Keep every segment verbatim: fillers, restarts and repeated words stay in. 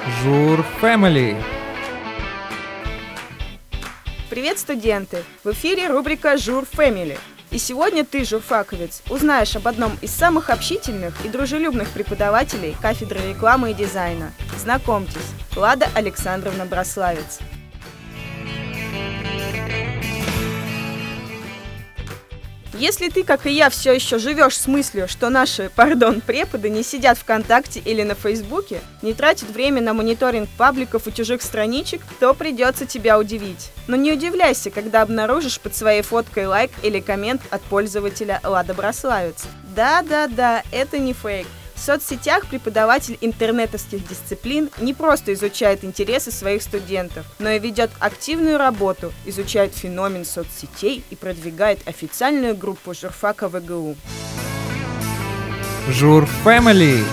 Жур Family. Привет, студенты! В эфире рубрика Жур Family. И сегодня ты, журфаковец, узнаешь об одном из самых общительных и дружелюбных преподавателей кафедры рекламы и дизайна. Знакомьтесь, Лада Александровна Браславец. Если ты, как и я, все еще живешь с мыслью, что наши, пардон, преподы не сидят ВКонтакте или на Фейсбуке, не тратят время на мониторинг пабликов и чужих страничек, то придется тебя удивить. Но не удивляйся, когда обнаружишь под своей фоткой лайк или коммент от пользователя Лада Браславец. Да-да-да, это не фейк. В соцсетях преподаватель интернетовских дисциплин не просто изучает интересы своих студентов, но и ведет активную работу, изучает феномен соцсетей и продвигает официальную группу журфака ВГУ. Жур Family.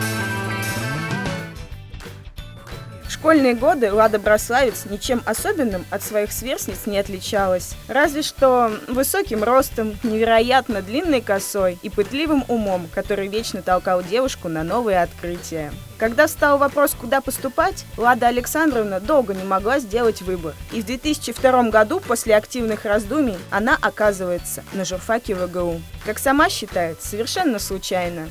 В школьные годы Лада Браславец ничем особенным от своих сверстниц не отличалась, разве что высоким ростом, невероятно длинной косой и пытливым умом, который вечно толкал девушку на новые открытия. Когда встал вопрос, куда поступать, Лада Александровна долго не могла сделать выбор, и в две тысячи втором году, после активных раздумий, она оказывается на журфаке ВГУ. Как сама считает, совершенно случайно.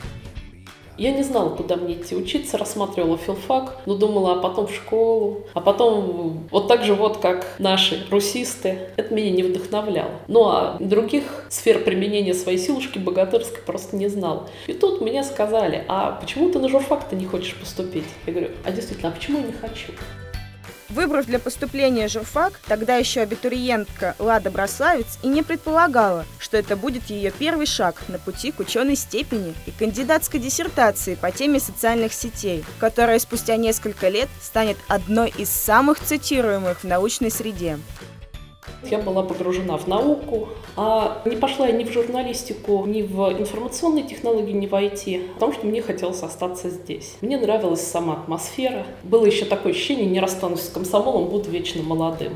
Я не знала, куда мне идти учиться, рассматривала филфак, но думала, а потом в школу, а потом вот так же вот, как наши русисты. Это меня не вдохновляло. Ну а других сфер применения своей силушки богатырской просто не знала. И тут мне сказали, а почему ты на журфак-то не хочешь поступить? Я говорю, а действительно, а почему я не хочу? Выбрав для поступления журфак, тогда еще абитуриентка Лада Браславец и не предполагала, что это будет ее первый шаг на пути к ученой степени и кандидатской диссертации по теме социальных сетей, которая спустя несколько лет станет одной из самых цитируемых в научной среде. Я была погружена в науку, а не пошла я ни в журналистику, ни в информационные технологии, ни в ай ти, потому что мне хотелось остаться здесь. Мне нравилась сама атмосфера. Было еще такое ощущение, не расстанусь с комсомолом, буду вечно молодым.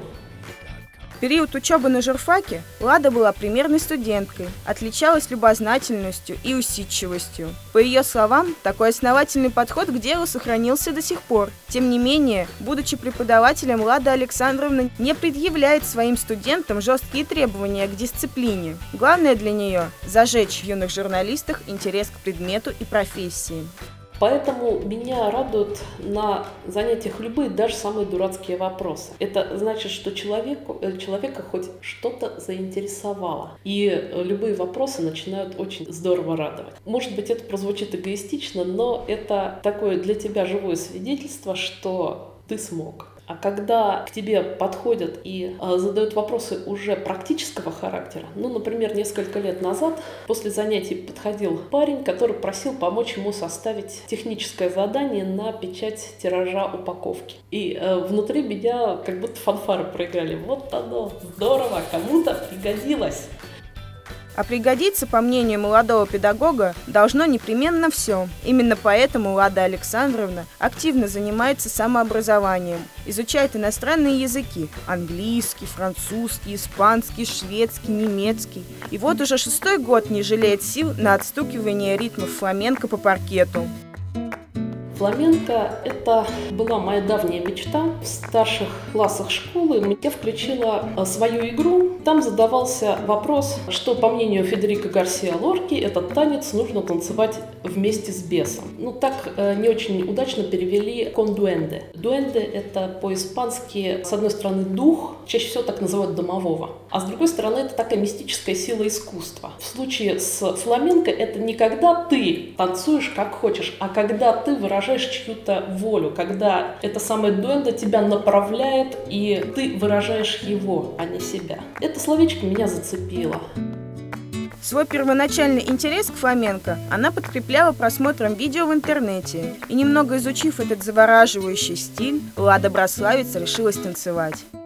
В период учебы на журфаке Лада была примерной студенткой, отличалась любознательностью и усидчивостью. По ее словам, такой основательный подход к делу сохранился до сих пор. Тем не менее, будучи преподавателем, Лада Александровна не предъявляет своим студентам жесткие требования к дисциплине. Главное для нее – зажечь в юных журналистах интерес к предмету и профессии. Поэтому меня радуют на занятиях любые, даже самые дурацкие вопросы. Это значит, что человеку, человека хоть что-то заинтересовало. И любые вопросы начинают очень здорово радовать. Может быть, это прозвучит эгоистично, но это такое для тебя живое свидетельство, что ты смог. А когда к тебе подходят и э, задают вопросы уже практического характера, ну, например, несколько лет назад после занятий подходил парень, который просил помочь ему составить техническое задание на печать тиража упаковки. И э, внутри меня как будто фанфары проиграли. Вот оно, здорово, кому-то пригодилось. А пригодиться, по мнению молодого педагога, должно непременно все. Именно поэтому Лада Александровна активно занимается самообразованием, изучает иностранные языки – английский, французский, испанский, шведский, немецкий. И вот уже шестой год не жалеет сил на отстукивание ритмов фламенко по паркету. Фламенко – это была моя давняя мечта. В старших классах школы я включила свою игру. Там задавался вопрос, что, по мнению Федерико Гарсиа Лорки, этот танец нужно танцевать вместе с бесом. Ну, так не очень удачно перевели «кон дуэнде». Дуэнде – это по-испански, с одной стороны, дух, чаще всего так называют домового, а с другой стороны, это такая мистическая сила искусства. В случае с фламенко это не когда ты танцуешь как хочешь, а когда ты выражаешь чью-то волю, когда это самое дуэнде тебя направляет, и ты выражаешь его, а не себя. Это словечко меня зацепило. Свой первоначальный интерес к фламенко она подкрепляла просмотром видео в интернете. И немного изучив этот завораживающий стиль, Лада Браславец решилась танцевать.